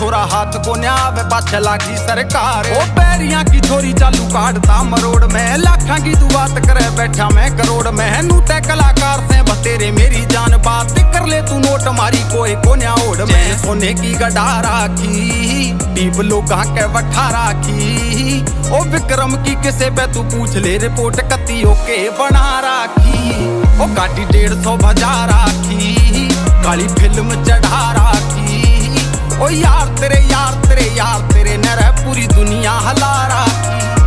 छोरा हाथ को न्यावे पाछे लागी सरकार। ओ पैरियां की छोरी चालू काटता मरोड़ में, लाखा की तू बात करे बैठा मैं करोड़ में। नू ते कलाकार से बतेरे मेरी जान बात कर ले तू नोट मारी कोई को न्या ओढ़ में। सोने की गड़ा राखी टीप लोगा के वठा राखी। ओ विक्रम की किसे पे तू पूछ ले रिपोर्ट कतियों के बना राखी। ओ गाड़ी 150 भजा राखी, काली फिल्म चढ़ा राखी। ओ यार तेरे यार तेरे यार तेरे नर पूरी दुनिया हला राखी।